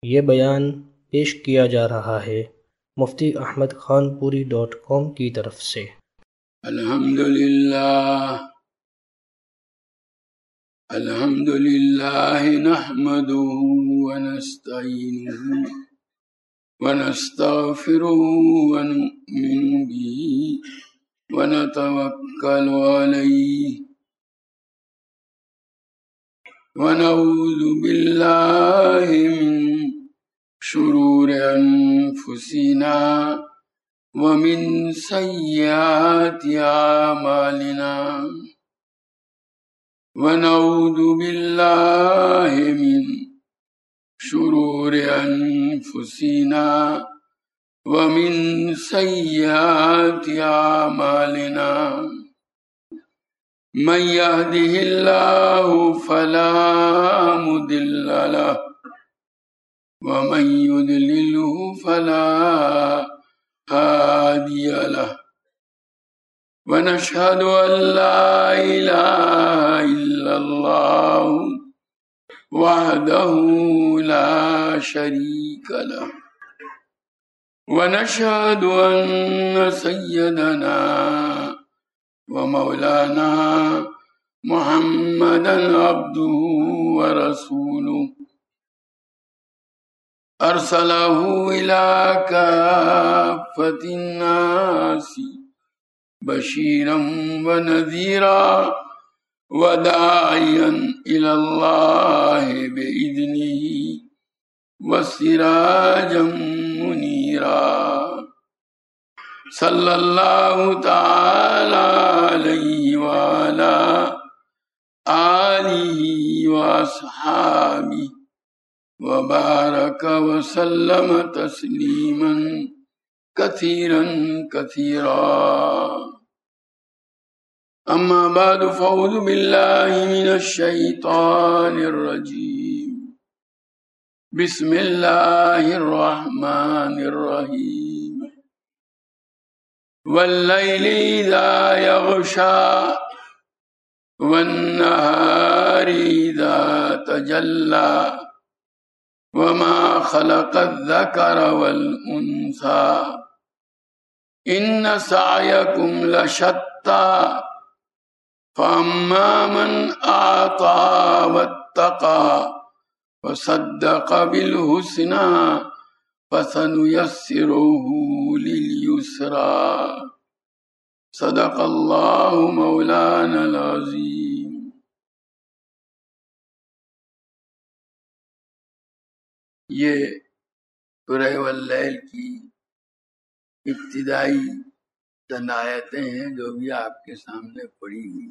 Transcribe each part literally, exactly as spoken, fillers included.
یہ بیان پیش کیا جا رہا ہے مفتی احمد خان پوری ڈاٹ کام کی طرف سے۔ الحمدللہ الحمدللہ نحمدہ ونستعینہ ونستغفرہ ونؤمن بہ ونتوکل علیہ ونعوذ باللہ من شرور انفسنا ومن سیئات اعمالنا ونعوذ باللہ من شرور انفسنا ومن سیئات اعمالنا من يهده الله فلا مضل له ومن يضلله فلا هادي له ونشهد أن لا إله إلا الله وحده لا شريك له ونشهد أن سيدنا ومولانا محمدا عبده ورسوله أرسله إلى كافة الناس بشيرا ونذيرا وداعيا إلى الله بإذنه وسراجا منيرا صلى الله تعالى عليه وعلى آله وأصحابه وبارك وسلم تسليما كثيرا كثيرا أما بعد فأعوذ بالله من الشيطان الرجيم بسم الله الرحمن الرحيم والليل إذا يغشى والنهار إذا تجلى وما خلق الذكر والأنثى إن سعيكم لشتى فأما من أعطى واتقى وصدق بالحسنى فسنيسره لليسرى صدق اللہ مولانا العظیم۔ یہ سورہ واللیل کی ابتدائی چند آیتیں ہیں جو بھی آپ کے سامنے پڑھی ہوئی۔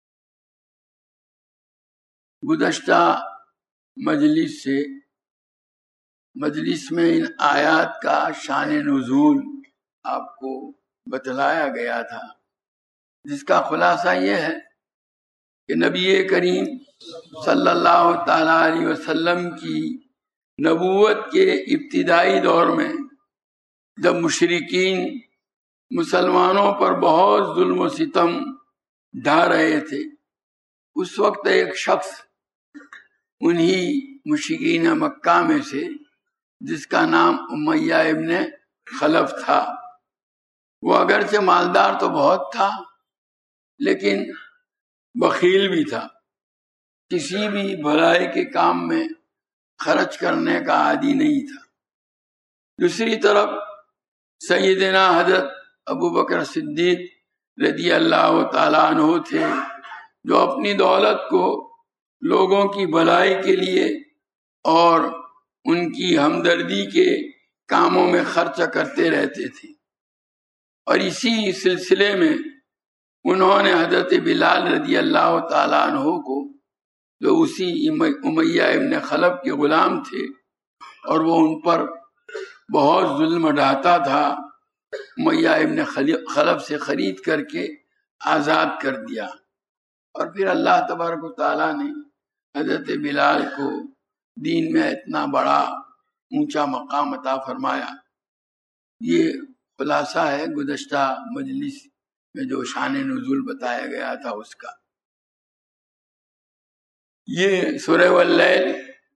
گزشتہ مجلس سے مجلس میں ان آیات کا شان نزول آپ کو بتلایا گیا تھا، جس کا خلاصہ یہ ہے کہ نبی کریم صلی اللہ تعالی علیہ وسلم کی نبوت کے ابتدائی دور میں جب مشرکین مسلمانوں پر بہت ظلم و ستم ڈھا رہے تھے، اس وقت ایک شخص انہی مشرکین مکہ میں سے جس کا نام امیہ ابن خلف تھا، وہ اگرچہ مالدار تو بہت تھا لیکن بخیل بھی تھا، کسی بھی بھلائی کے کام میں خرچ کرنے کا عادی نہیں تھا۔ دوسری طرف سیدنا حضرت ابو بکر صدیق رضی اللہ تعالیٰ عنہ تھے، جو اپنی دولت کو لوگوں کی بھلائی کے لیے اور ان کی ہمدردی کے کاموں میں خرچ کرتے رہتے تھے، اور اسی سلسلے میں انہوں نے حضرت بلال رضی اللہ تعالیٰ عنہ کو، جو اسی امیہ ابن خلف کے غلام تھے اور وہ ان پر بہت ظلم ڈھاتا تھا، امیہ ابن خلف سے خرید کر کے آزاد کر دیا، اور پھر اللہ تبارک و تعالیٰ نے حضرت بلال کو دین میں اتنا بڑا اونچا مقام عطا فرمایا۔ یہ خلاصہ ہے گزشتہ مجلس میں جو شان نزول بتایا گیا تھا اس کا۔ یہ سورہ واللیل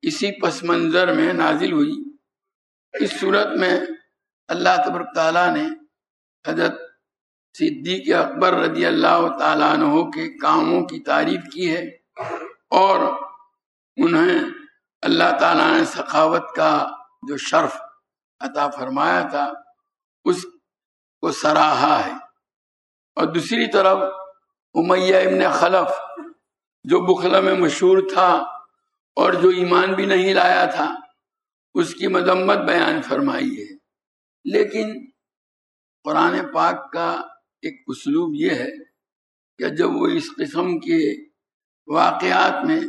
اسی پس منظر میں نازل ہوئی۔ اس صورت میں اللہ تبارک تعالیٰ نے حضرت صدیق اکبر رضی اللہ تعالیٰ عنہ کے کاموں کی تعریف کی ہے، اور انہیں اللہ تعالیٰ نے سخاوت کا جو شرف عطا فرمایا تھا اس کو سراہا ہے۔ اور دوسری طرف امیہ ابن خلف جو بخلا میں مشہور تھا اور جو ایمان بھی نہیں لایا تھا، اس کی مذمت بیان فرمائی ہے۔ لیکن قرآن پاک کا ایک اسلوب یہ ہے کہ جب وہ اس قسم کے واقعات میں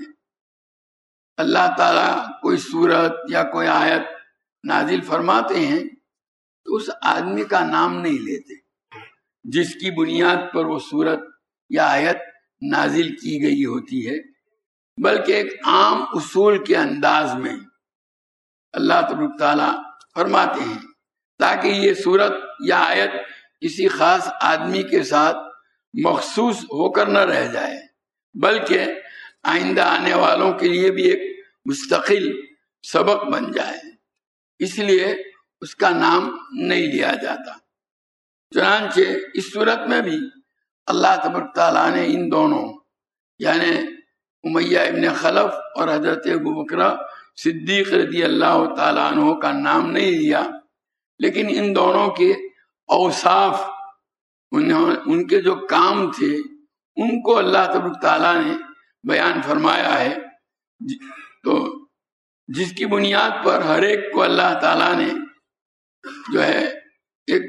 اللہ تعالیٰ کوئی صورت یا کوئی آیت نازل فرماتے ہیں تو اس آدمی کا نام نہیں لیتے جس کی بنیاد پر وہ صورت یا آیت نازل کی گئی ہوتی ہے، بلکہ ایک عام اصول کے انداز میں اللہ تبارک تعالیٰ فرماتے ہیں تاکہ یہ صورت یا آیت کسی خاص آدمی کے ساتھ مخصوص ہو کر نہ رہ جائے، بلکہ آئندہ آنے والوں کے لیے بھی ایک مستقل سبق بن جائے، اس لیے اس کا نام نہیں لیا جاتا۔ چنانچہ اس صورت میں بھی اللہ تبارک تعالیٰ نے ان دونوں یعنی امیہ ابن خلف اور حضرت ابوبکر صدیق رضی اللہ تعالیٰ عنہ کا نام نہیں لیا، لیکن ان دونوں کے اوصاف، ان کے جو کام تھے ان کو اللہ تبارک تعالیٰ نے بیان فرمایا ہے، تو جس کی بنیاد پر ہر ایک کو اللہ تعالیٰ نے جو ہے ایک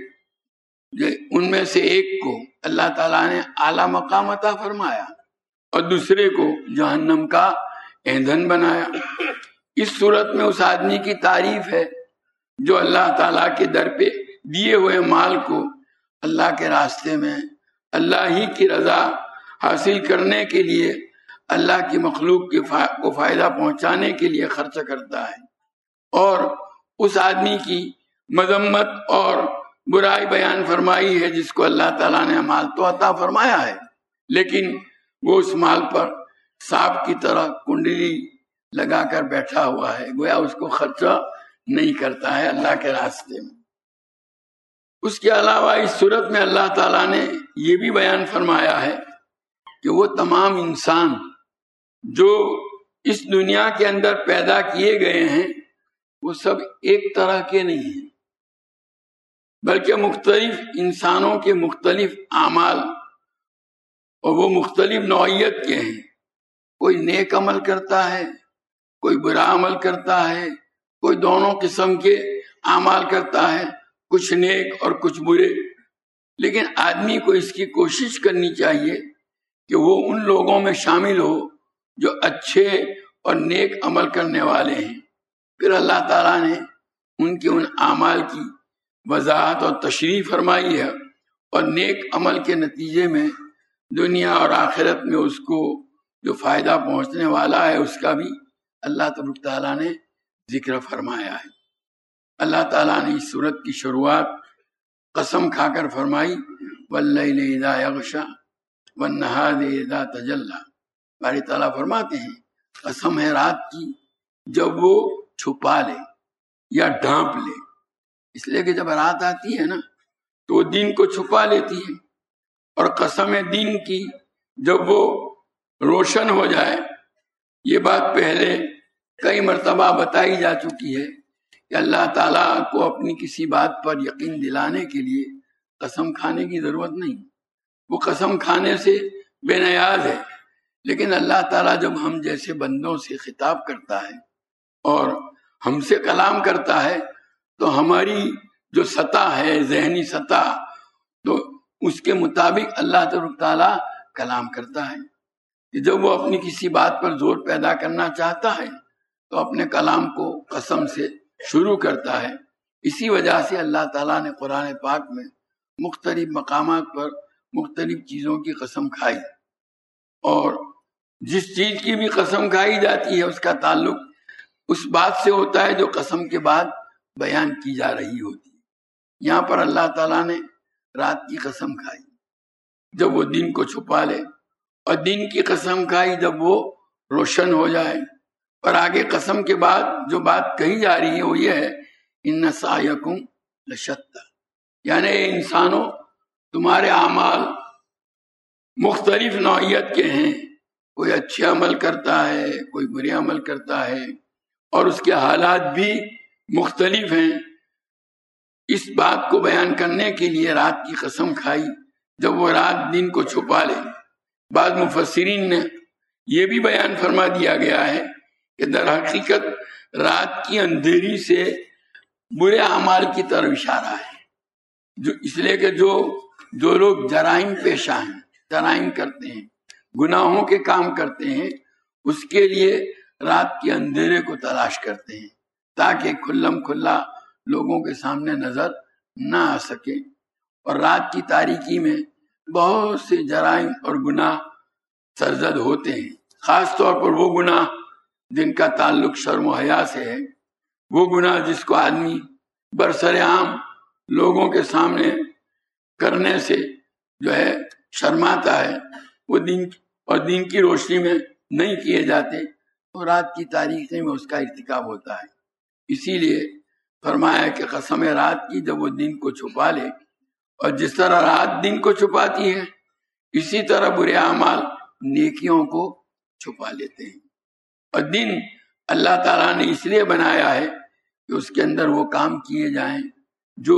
ان میں سے ایک کو اللہ تعالیٰ نے اعلیٰ مقام عطا فرمایا اور دوسرے کو جہنم کا ایندھن بنایا۔ اس صورت میں اس آدمی کی تعریف ہے جو اللہ تعالیٰ کے در پہ دیے ہوئے مال کو اللہ کے راستے میں اللہ ہی کی رضا حاصل کرنے کے لیے، اللہ کی مخلوق کو فائدہ پہنچانے کے لیے خرچ کرتا ہے، اور اس آدمی کی مذمت اور برائی بیان فرمائی ہے جس کو اللہ تعالیٰ نے مال تو عطا فرمایا ہے لیکن وہ اس مال پر سانپ کی طرح کنڈلی لگا کر بیٹھا ہوا ہے، گویا اس کو خرچہ نہیں کرتا ہے اللہ کے راستے میں۔ اس کے علاوہ اس صورت میں اللہ تعالیٰ نے یہ بھی بیان فرمایا ہے کہ وہ تمام انسان جو اس دنیا کے اندر پیدا کیے گئے ہیں وہ سب ایک طرح کے نہیں ہیں، بلکہ مختلف انسانوں کے مختلف اعمال اور وہ مختلف نوعیت کے ہیں۔ کوئی نیک عمل کرتا ہے، کوئی برا عمل کرتا ہے، کوئی دونوں قسم کے اعمال کرتا ہے، کچھ نیک اور کچھ برے، لیکن آدمی کو اس کی کوشش کرنی چاہیے کہ وہ ان لوگوں میں شامل ہو جو اچھے اور نیک عمل کرنے والے ہیں۔ پھر اللہ تعالیٰ نے ان کے ان اعمال کی وضاحت اور تشریح فرمائی ہے، اور نیک عمل کے نتیجے میں دنیا اور آخرت میں اس کو جو فائدہ پہنچنے والا ہے اس کا بھی اللہ تبارک تعالیٰ نے ذکر فرمایا ہے۔ اللہ تعالیٰ نے اس سورت کی شروعات قسم کھا کر فرمائی، وَاللَّيْلِ إِذَا يَغْشَى وَالنَّهَارِ إِذَا تَجَلَّى۔ باری تعالیٰ فرماتے ہیں قسم ہے رات کی جب وہ چھپا لے یا ڈھانپ لے، اس لیے کہ جب رات آتی ہے نا تو وہ دن کو چھپا لیتی ہے، اور قسم ہے دن کی جب وہ روشن ہو جائے۔ یہ بات پہلے کئی مرتبہ بتائی جا چکی ہے کہ اللہ تعالیٰ کو اپنی کسی بات پر یقین دلانے کے لیے قسم کھانے کی ضرورت نہیں، وہ قسم کھانے سے بے نیاز ہے، لیکن اللہ تعالیٰ جب ہم جیسے بندوں سے خطاب کرتا ہے اور ہم سے کلام کرتا ہے تو ہماری جو سطح ہے ذہنی سطح، تو اس کے مطابق اللہ تعالیٰ کلام کرتا ہے کہ جب وہ اپنی کسی بات پر زور پیدا کرنا چاہتا ہے تو اپنے کلام کو قسم سے شروع کرتا ہے۔ اسی وجہ سے اللہ تعالیٰ نے قرآن پاک میں مختلف مقامات پر مختلف چیزوں کی قسم کھائی، اور جس چیز کی بھی قسم کھائی جاتی ہے اس کا تعلق اس بات سے ہوتا ہے جو قسم کے بعد بیان کی جا رہی ہوتی ہے۔ یہاں پر اللہ تعالیٰ نے رات کی قسم کھائی جب وہ دن کو چھپا لے، اور دن کی قسم کھائی جب وہ روشن ہو جائے، اور آگے قسم کے بعد جو بات کہی جا رہی ہے وہ یہ ہے ان سعیکم لشتیٰ، یعنی انسانوں تمہارے اعمال مختلف نوعیت کے ہیں، کوئی اچھے عمل کرتا ہے، کوئی برے عمل کرتا ہے، اور اس کے حالات بھی مختلف ہیں۔ اس بات کو بیان کرنے کے لیے رات کی قسم کھائی جب وہ رات دن کو چھپا لے۔ بعض مفسرین نے یہ بھی بیان فرما دیا گیا ہے کہ در حقیقت رات کی اندھیری سے برے اعمال کی طرف اشارہ ہے، جو اس لیے کہ جو جو لوگ جرائم پیشہ ہیں، جرائم کرتے ہیں، گناہوں کے کام کرتے ہیں، اس کے لیے رات کے اندھیرے کو تلاش کرتے ہیں تاکہ کھلم کھلا لوگوں کے سامنے نظر نہ آ سکے۔ اور رات کی تاریکی میں بہت سے جرائم اور گناہ سرزد ہوتے ہیں، خاص طور پر وہ گناہ جن کا تعلق شرم و حیا سے ہے، وہ گناہ جس کو آدمی برسر عام لوگوں کے سامنے کرنے سے جو ہے شرماتا ہے، وہ دن اور دن کی روشنی میں نہیں کیے جاتے، اور رات کی تاریکی میں اس کا ارتکاب ہوتا ہے۔ اسی لیے فرمایا کہ قسم رات کی جب وہ دن کو چھپا لے، اور جس طرح رات دن کو چھپاتی ہے اسی طرح برے اعمال نیکیوں کو چھپا لیتے ہیں۔ اور دن اللہ تعالیٰ نے اس لیے بنایا ہے کہ اس کے اندر وہ کام کیے جائیں جو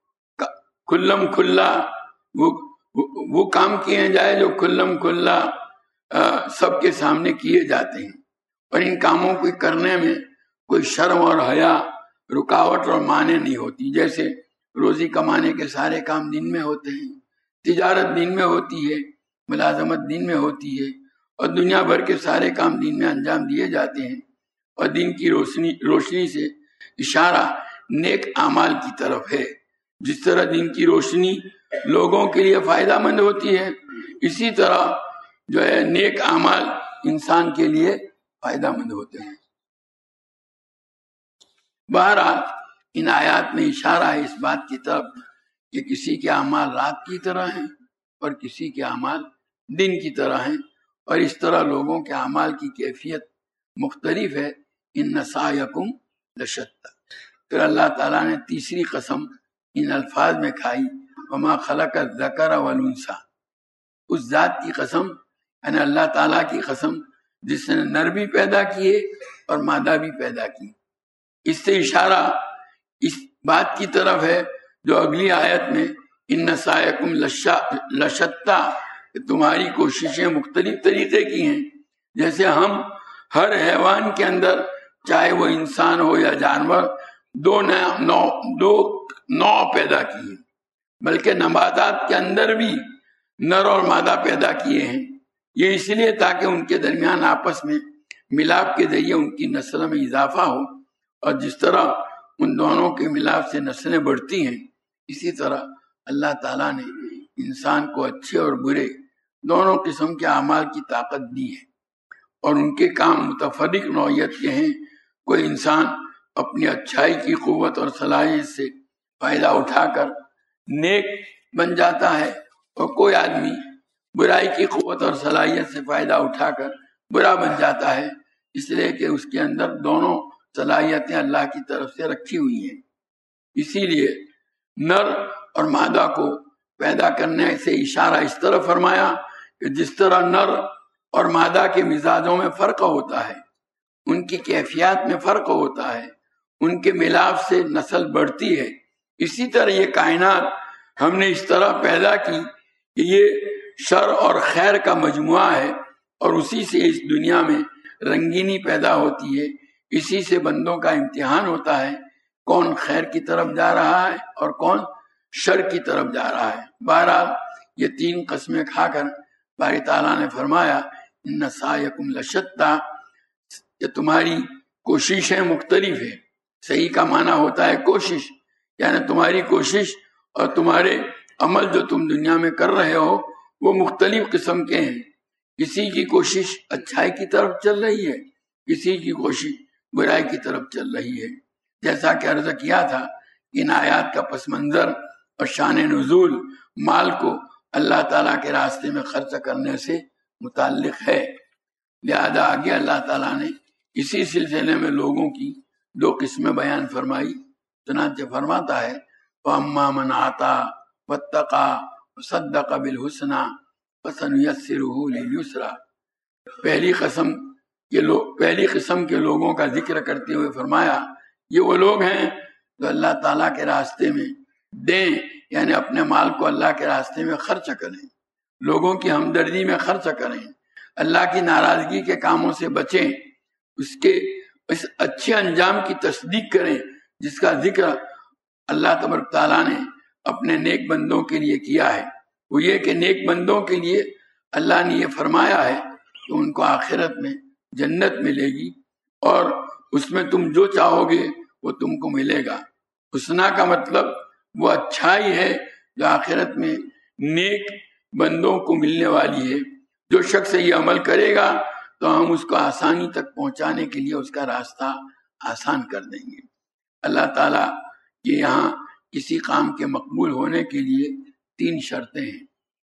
کھلم کھلا وہ وہ کام کیے جائے جو کھلم کھلا سب کے سامنے کیے جاتے ہیں، اور ان کاموں کو کرنے میں کوئی شرم اور حیا رکاوٹ اور معنی نہیں ہوتی۔ جیسے روزی کمانے کے سارے کام دن میں ہوتے ہیں، تجارت دن میں ہوتی ہے، ملازمت دن میں ہوتی ہے، اور دنیا بھر کے سارے کام دن میں انجام دیے جاتے ہیں، اور دن کی روشنی روشنی سے اشارہ نیک اعمال کی طرف ہے۔ جس طرح دن کی روشنی لوگوں کے لیے فائدہ مند ہوتی ہے، اسی طرح جو ہے نیک اعمال انسان کے لیے فائدہ مند ہوتے ہیں۔ بہرحال ان آیات میں اشارہ ہے اس بات کی طرف کہ کسی کے اعمال رات کی طرح ہیں اور کسی کے اعمال دن کی طرح ہیں، اور اس طرح لوگوں کے اعمال کی کیفیت مختلف ہے۔ ان سعیکم لشتیٰ۔ پھر اللہ تعالیٰ نے تیسری قسم ان الفاظ میں کھائی، وما خلق الذکر والانثی، اس ذات کی قسم یعنی اللہ تعالیٰ کی قسم جس نے نر بھی پیدا کیے اور مادہ بھی پیدا کی۔ اس سے اشارہ اس بات کی طرف ہے جو اگلی آیت میں ان سعیکم لشتیٰ، تمہاری کوششیں مختلف طریقے کی ہیں۔ جیسے ہم ہر حیوان کے اندر، چاہے وہ انسان ہو یا جانور، دو نو دو نو پیدا کیے، بلکہ نباتات کے اندر بھی نر اور مادہ پیدا کیے ہیں۔ یہ اس لیے تاکہ ان کے درمیان آپس میں ملاپ کے ذریعے ان کی نسل میں اضافہ ہو، اور جس طرح ان دونوں کے ملاپ سے نسلیں بڑھتی ہیں، اسی طرح اللہ تعالیٰ نے انسان کو اچھے اور برے دونوں قسم کے اعمال کی طاقت دی ہے، اور ان کے کام متفرق نوعیت کے ہیں۔ کوئی انسان اپنی اچھائی کی قوت اور صلاحیت سے فائدہ اٹھا کر نیک بن جاتا ہے، اور کوئی آدمی برائی کی قوت اور صلاحیت سے فائدہ اٹھا کر برا بن جاتا ہے، اس لیے کہ اس کے اندر دونوں صلاحیتیں اللہ کی طرف سے رکھی ہوئی ہیں۔ اسی لیے نر اور مادہ کو پیدا کرنے سے اشارہ اس طرح فرمایا کہ جس طرح نر اور مادہ کے مزاجوں میں فرق ہوتا ہے، ان کی کیفیات میں فرق ہوتا ہے، ان کے ملاپ سے نسل بڑھتی ہے، اسی طرح یہ کائنات ہم نے اس طرح پیدا کی کہ یہ شر اور خیر کا مجموعہ ہے، اور اسی سے اس دنیا میں رنگینی پیدا ہوتی ہے، اسی سے بندوں کا امتحان ہوتا ہے، کون خیر کی طرف جا رہا ہے اور کون شر کی طرف جا رہا ہے۔ بہرحال یہ تین قسمیں کھا کر باری تعالیٰ نے فرمایا ان سعیکم لشتیٰ، کہ تمہاری کوششیں مختلف ہیں۔ صحیح کا معنی ہوتا ہے کوشش، یعنی تمہاری کوشش اور تمہارے عمل جو تم دنیا میں کر رہے ہو وہ مختلف قسم کے ہیں۔ کسی کی کوشش اچھائی کی طرف چل رہی ہے، کسی کی کوشش برائی کی طرف چل رہی ہے۔ جیسا کہ عرض کیا تھا، ان آیات کا پس منظر اور شان نزول مال کو اللہ تعالیٰ کے راستے میں خرچ کرنے سے متعلق ہے، لہذا آگے اللہ تعالیٰ نے اسی سلسلے میں لوگوں کی دو قسمیں بیان فرمائی. چنانچہ فرماتا ہے فَأَمَّا مَنْ آتَى وَاتَّقَى وَصَدَّقَ بِالْحُسْنَى فَسَنُيَسِّرُهُ لِلْيُسْرَى. پہلی قسم کے لوگ پہلی قسم کے لوگوں کا ذکر کرتے ہوئے فرمایا یہ وہ لوگ ہیں جو اللہ تعالیٰ کے راستے میں دیں، یعنی اپنے مال کو اللہ کے راستے میں خرچ کریں، لوگوں کی ہمدردی میں خرچ کریں، اللہ کی ناراضگی کے کاموں سے بچیں، اس کے اس اچھے انجام کی تصدیق کریں جس کا ذکر اللہ تبارک تعالیٰ نے اپنے نیک بندوں کے لیے کیا ہے. وہ یہ کہ نیک بندوں کے لیے اللہ نے یہ فرمایا ہے کہ ان کو آخرت میں جنت ملے گی اور اس میں تم جو چاہو گے وہ تم کو ملے گا. حسنہ کا مطلب وہ اچھائی ہے جو آخرت میں نیک بندوں کو ملنے والی ہے. جو شخص یہ عمل کرے گا تو ہم اس کو آسانی تک پہنچانے کے لیے اس کا راستہ آسان کر دیں گے. اللہ تعالیٰ کے یہاں کسی کام کے مقبول ہونے کے لیے تین شرطیں ہیں.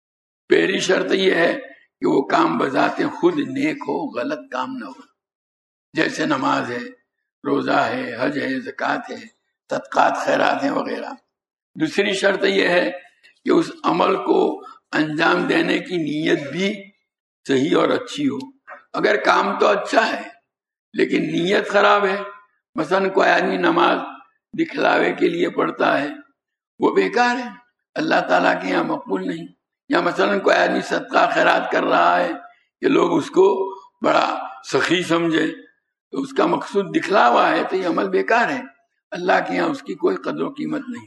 پہلی شرط یہ ہے کہ وہ کام بذات خود نیک ہو، غلط کام نہ ہو، جیسے نماز ہے، روزہ ہے، حج ہے، زکوٰۃ ہے، صدقات خیرات ہیں وغیرہ. دوسری شرط یہ ہے کہ اس عمل کو انجام دینے کی نیت بھی صحیح اور اچھی ہو. اگر کام تو اچھا ہے لیکن نیت خراب ہے، مثلا کوئی آدمی نماز دکھلاوے کے لیے پڑھتا ہے، وہ بیکار ہے، اللہ تعالیٰ کے یہاں مقبول نہیں. یا مثلا کوئی آدمی صدقہ خیرات کر رہا ہے کہ لوگ اس کو بڑا سخی سمجھے، تو اس کا مقصود دکھلاوا ہے، تو یہ عمل بیکار ہے، اللہ کے یہاں اس کی کوئی قدر و قیمت نہیں.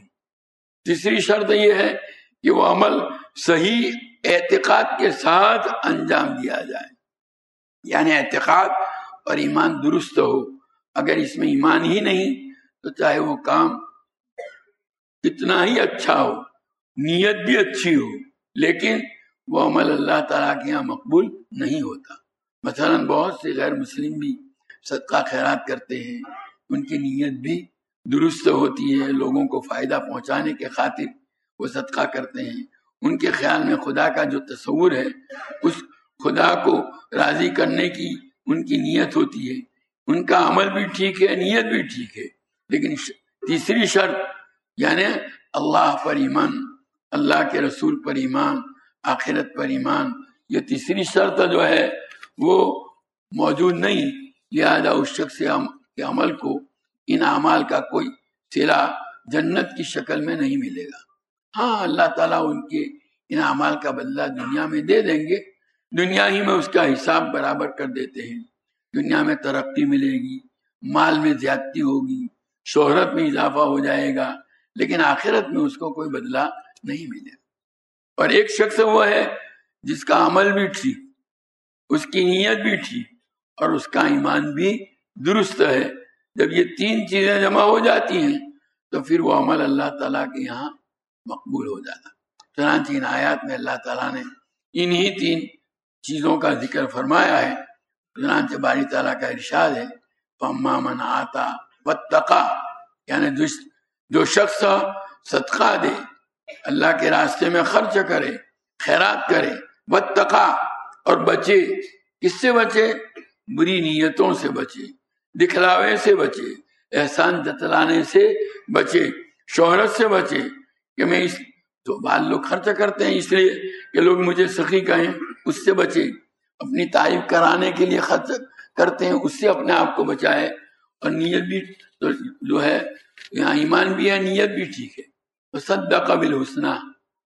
تیسری شرط یہ ہے کہ وہ عمل صحیح اعتقاد کے ساتھ انجام دیا جائے، یعنی اعتقاد اور ایمان درست ہو. اگر اس میں ایمان ہی نہیں تو چاہے وہ کام کتنا ہی اچھا ہو، نیت بھی اچھی ہو، لیکن وہ عمل اللہ تعالیٰ کے یہاں مقبول نہیں ہوتا. مثلا بہت سے غیر مسلم بھی صدقہ خیرات کرتے ہیں، ان کی نیت بھی درست ہوتی ہے، لوگوں کو فائدہ پہنچانے کے خاطر وہ صدقہ کرتے ہیں. ان کے خیال میں خدا کا جو تصور ہے اس خدا کو راضی کرنے کی ان کی نیت ہوتی ہے. ان کا عمل بھی ٹھیک ہے، نیت بھی ٹھیک ہے، لیکن تیسری شرط یعنی اللہ پر ایمان، اللہ کے رسول پر ایمان، آخرت پر ایمان، یہ تیسری شرط جو ہے وہ موجود نہیں. لہذا اس شخص کے عمل کو ان اعمال کا کوئی صلہ جنت کی شکل میں نہیں ملے گا. ہاں اللہ تعالیٰ ان کے ان اعمال کا بدلہ دنیا میں دے دیں گے، دنیا ہی میں اس کا حساب برابر کر دیتے ہیں. دنیا میں ترقی ملے گی، مال میں زیادتی ہوگی، شہرت میں اضافہ ہو جائے گا، لیکن آخرت میں اس کو کوئی بدلہ نہیں ملے گا. اور ایک شخص وہ ہے جس کا عمل بھی ٹھیک، اس کی نیت بھی ٹھیک اور اس کا ایمان بھی درست ہے. جب یہ تین چیزیں جمع ہو جاتی ہیں تو پھر وہ عمل اللہ تعالیٰ کے یہاں مقبول ہو جاتا. چنانچہ ان آیات میں اللہ تعالیٰ نے انہی تین چیزوں کا ذکر فرمایا ہے. چنانچہ باری تعالیٰ کا ارشاد ہے فَأَمَّا مَنْ آتَى وَاتَّقَى، یعنی جو شخص صدقہ دے، اللہ کے راستے میں خرچ کرے، خیرات کرے، وَاتَّقَى اور بچے. کس سے بچے؟ بری نیتوں سے بچے، دکھلاوے سے بچے، احسان جتلانے سے بچے، شہرت سے بچے کہ میں اس تو بعض لوگ خرچ کرتے ہیں اس لیے کہ لوگ مجھے سخی کہیں، اس سے بچے. اپنی تعریف کرانے کے لیے خرچ کرتے ہیں، اس سے اپنے آپ کو بچائے. اور نیت بھی تو جو ہے یہاں ایمان بھی ہے، نیت بھی ٹھیک ہے. صدق بالحسنى،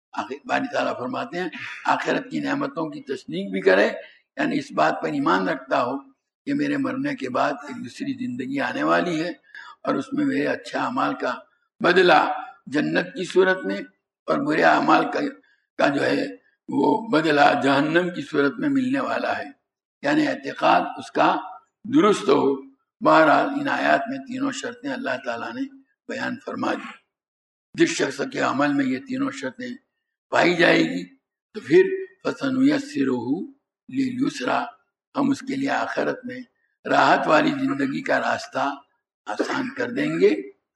باری تعالیٰ فرماتے ہیں آخرت کی نعمتوں کی تصدیق بھی کرے، یعنی اس بات پر ایمان رکھتا ہو کہ میرے مرنے کے بعد ایک دوسری زندگی آنے والی ہے اور اس میں میرے اچھا اعمال کا بدلہ جنت کی صورت میں اور برے اعمال کا کا جو ہے وہ بدلہ جہنم کی صورت میں ملنے والا ہے. یعنی اعتقاد اس کا درست ہو. بہرحال ان آیات میں تینوں شرطیں اللہ تعالیٰ نے بیان فرما دی. جس شخص کے عمل میں یہ تینوں شرطیں پائی جائے گی تو پھر فَسَنُيَسِّرُهُ لِلْيُسْرَى، ہم اس کے لیے آخرت میں راحت والی زندگی کا راستہ آسان کر دیں گے.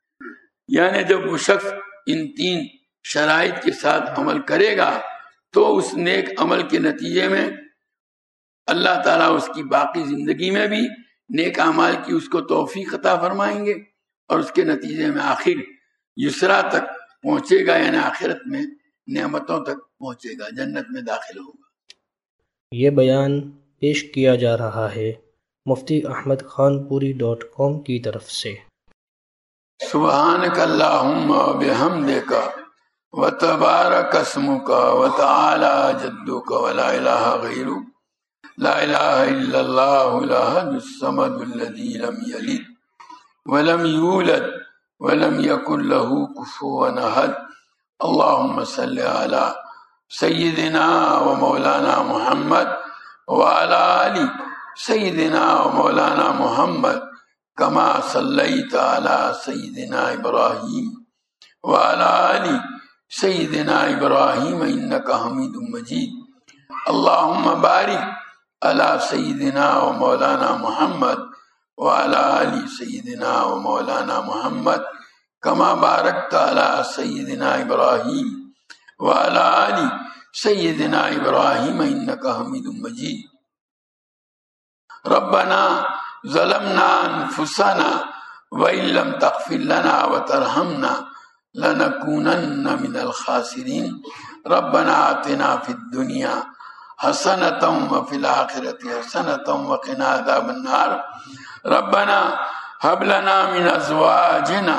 یعنی جب وہ شخص ان تین شرائط کے ساتھ عمل کرے گا تو اس نیک عمل کے نتیجے میں اللہ تعالیٰ اس کی باقی زندگی میں بھی نیک اعمال کی اس کو توفیق عطا فرمائیں گے اور اس کے نتیجے میں آخر یسرا تک پہنچے گا، یعنی آخرت میں نعمتوں تک پہنچے گا، جنت میں داخل ہوگا۔ یہ بیان پیش کیا جا رہا ہے مفتی احمد خان پوری ڈاٹ کام کی طرف سے۔ سبحانک اللہم و بحمدک و تبارک اسمک و تعالی جدک و لا الہ غیرک لا الہ الا اللہ الاحد الصمد الذی لم یلد ولم یولد ولم یکن له کفوا احد۔ اللہم صلی علی سیدنا و مولانا محمد وعلی آل سیدنا و مولانا محمد کما صلیت علی سیدنا ابراہیم وعلی آل سیدنا ابراہیم انک حمید مجید۔ اللہم بارک علی سیدنا و مولانا محمد وعلی آل سیدنا و مولانا محمد کما بارکت علی سیدنا ابراہیم وعلی آل سیدنا ابراہیم انک حمید مجید۔ ربنا ظلمنا انفسنا وان لم تغفر لنا وترحمنا لنکونن من الخاسرین۔ ربنا آتنا فی الدنیا حسنۃ وفی الآخرۃ حسنۃ وقنا عذاب النار۔ ربنا هب لنا من ازواجنا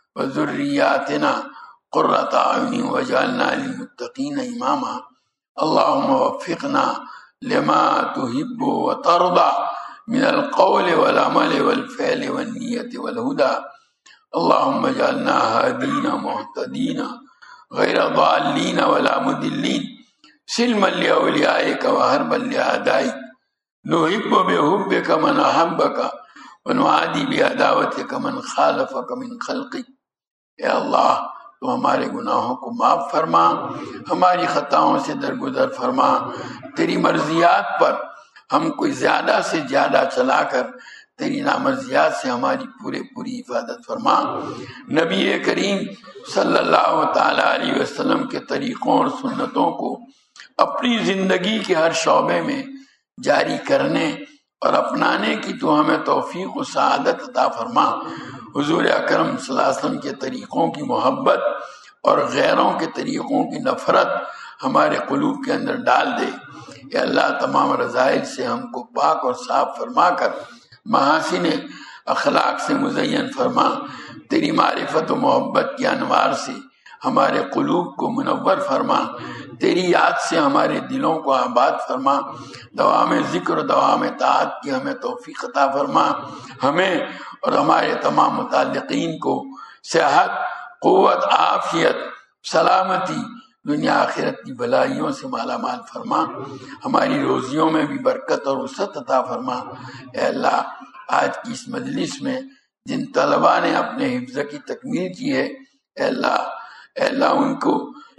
وذریاتنا قرۃ اعین واجعلنا للمتقین اماما۔ اللهم وفقنا لما تحب وترضى من القول والعمل والفعل والنية والهدى۔ اللهم اجعلنا هادين مهتدين غير ضالين ولا مضلين سلما لأوليائك وحربا لأعدائك۔ نحب بحبك من أحبك ونعادي بعداوتك من خالفك من خلقك۔ اے اللہ تو ہمارے گناہوں کو معاف فرما، ہماری خطاؤں سے درگزر فرما، تیری مرضیات پر ہم کو زیادہ سے زیادہ چلا کر تیری نامرضیات سے ہماری پورے پوری حفاظت فرما۔ نبی کریم صلی اللہ تعالی علیہ وسلم کے طریقوں اور سنتوں کو اپنی زندگی کے ہر شعبے میں جاری کرنے اور اپنانے کی تو ہمیں توفیق و سعادت عطا فرما۔ حضور اکرم صلی اللہ علیہ وسلم کے طریقوں کی محبت اور غیروں کے طریقوں کی نفرت ہمارے قلوب کے اندر ڈال دے۔ اے اللہ تمام رذائل سے ہم کو پاک اور صاف فرما کر محاسن اخلاق سے مزین فرما۔ تیری معرفت و محبت کی انوار سے ہمارے قلوب کو منور فرما۔ تیری یاد سے ہمارے دلوں کو آباد فرما۔ دوام ذکر و دوام طاعت کی ہمیں توفیق عطا فرما۔ ہمیں اور ہمارے تمام متعلقین کو صحت، قوت، عافیت، سلامتی، دنیا آخرت کی بھلائیوں سے مالا مال فرما۔ ہماری روزیوں میں بھی برکت اور وسعت عطا فرما۔ اے اللہ آج کی اس مجلس میں جن طلباء نے اپنے حفظ کی تکمیل کی ہے، اے اللہ اے اللہ ان کو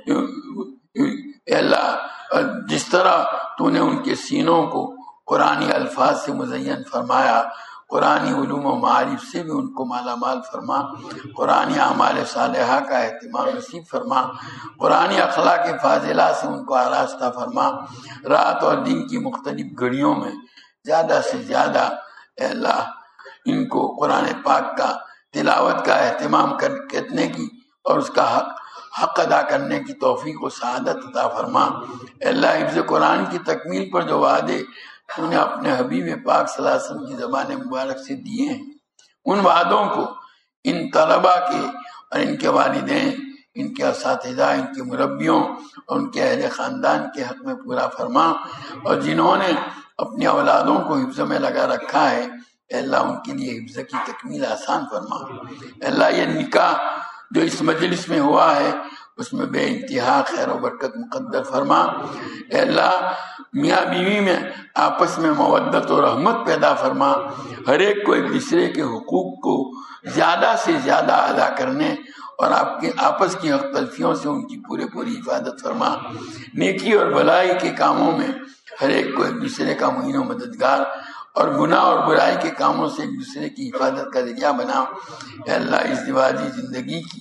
اے اللہ جس طرح تو نے ان کے سینوں کو قرآنی الفاظ سے مزین فرمایا، قرآنی علوم و معارف سے بھی ان کو مالا مال فرما۔ قرآنی اعمال صالحہ کا اہتمام نصیب فرما۔ قرآنی اخلاق فاضلہ سے ان کو آراستہ فرما۔ رات اور دن کی مختلف گھڑیوں میں زیادہ سے زیادہ اے اللہ ان کو قرآن پاک کا تلاوت کا اہتمام کرنے کی اور اس کا حق حق ادا کرنے کی توفیق و سعادت عطا فرما۔ اے اللہ حفظ قرآن کی تکمیل پر جو وعدے تو نے اپنے حبیب پاک صلی اللہ علیہ وسلم کی زبان مبارک سے دیے ہیں، ان وعدوں کو ان طلباء کے اور ان کے والدین، ان کے اساتذہ، ان کے مربیوں اور ان کے اہل خاندان کے حق میں پورا فرما۔ اور جنہوں نے اپنی اولادوں کو حفظ میں لگا رکھا ہے، اے اللہ ان کے لیے حفظ کی تکمیل آسان فرما۔ اے اللہ یہ نکاح جو اس مجلس میں ہوا ہے اس میں بے انتہا خیر و برکت مقدر فرما۔ اے اللہ میاں بیوی میں آپس میں مودت و رحمت پیدا فرما۔ ہر ایک کو ایک دوسرے کے حقوق کو زیادہ سے زیادہ ادا کرنے اور آپ کے آپس کی حق تلفیوں سے ان کی پورے پوری حفاظت فرما۔ نیکی اور بھلائی کے کاموں میں ہر ایک کو ایک دوسرے کا معین و مددگار اور گناہ اور برائی کے کاموں سے ایک دوسرے کی حفاظت کا ذریعہ بنا۔ اے اللہ اس ازدواجی زندگی کی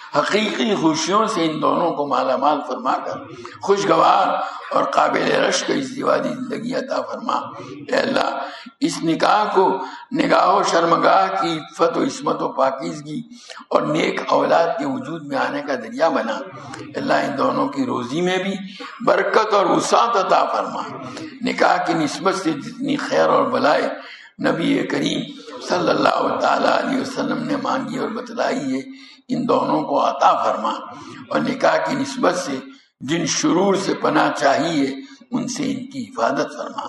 حقیقی خوشیوں سے ان دونوں کو مالا مال فرما کر خوشگوار اور قابل رشک ازدواجی زندگی عطا فرما۔ اے اللہ اس نکاح کو نگاہ و شرمگاہ کی عفت و عصمت و پاکیزگی اور نیک اولاد کے وجود میں آنے کا ذریعہ بنا۔ اللہ ان دونوں کی روزی میں بھی برکت اور وسعت عطا فرما۔ نکاح کی نسبت سے جتنی خیر اور بلائی نبی کریم صلی اللہ تعالیٰ علیہ وسلم نے مانگی اور بتلائی ہے ان دونوں کو عطا فرما، اور نکاح کی نسبت سے جن شرور سے پناہ چاہیے ان سے ان کی حفاظت فرما۔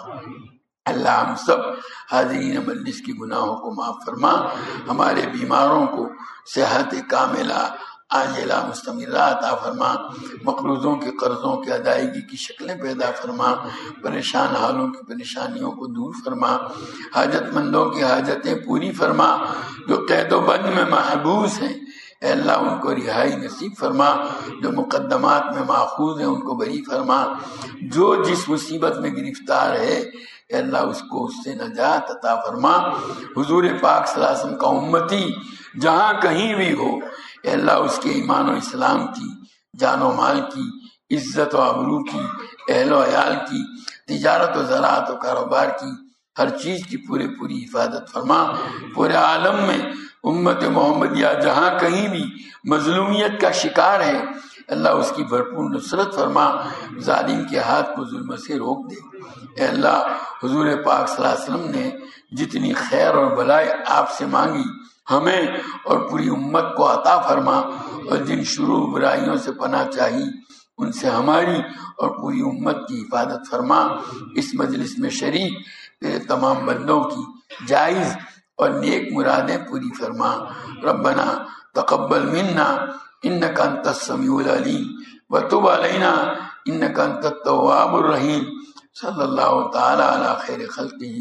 اللہ ہم سب حاضرین مجلس کی گناہوں کو معاف فرما، ہمارے بیماروں کو صحت کاملہ عاجلہ مستمرہ عطا فرما، مقروضوں کے قرضوں کی ادائیگی کی شکلیں پیدا فرما، پریشان حالوں کی پریشانیوں کو دور فرما، حاجت مندوں کی حاجتیں پوری فرما، جو قید و بند میں محبوس ہیں اے اللہ ان کو رہائی نصیب فرما، جو مقدمات میں ماخوذ ہیں ان کو بری فرما، جو جس مصیبت میں گرفتار ہے اے اللہ اس کو اس سے نجات عطا فرما۔ حضور پاک صلی اللہ علیہ وسلم کا امتی جہاں کہیں بھی ہو اے اللہ اس کے ایمان و اسلام کی، جان و مال کی، عزت و آبرو کی، اہل و عیال کی، تجارت و زراعت و کاروبار کی، ہر چیز کی پورے پوری حفاظت فرما۔ پورے عالم میں امت محمدیہ جہاں کہیں بھی مظلومیت کا شکار ہے اللہ اس کی بھرپور نصرت فرما، ظالم کے ہاتھ کو ظلم سے روک دے۔ اے اللہ حضور پاک صلی اللہ علیہ وسلم نے جتنی خیر اور بلائی آپ سے مانگی ہمیں اور پوری امت کو عطا فرما، اور جن شرور برائیوں سے پناہ چاہی ان سے ہماری اور پوری امت کی حفاظت فرما۔ اس مجلس میں شریک تیرے تمام بندوں کی جائز اور نیک مرادیں پوری فرما۔ ربنا تقبل منا انک انت السمیع العلیم وتب علینا انک انت التواب الرحیم۔ صلی اللہ تعالی علی خیر خلقہ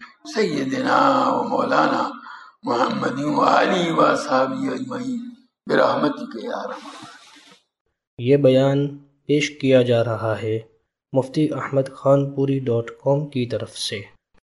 سیدنا و مولانا محمد و آلہ و اصحابہ اجمعین برحمتک یا رحمن۔ یہ بیان پیش کیا جا رہا ہے مفتی احمد خان پوری ڈاٹ کام کی طرف سے۔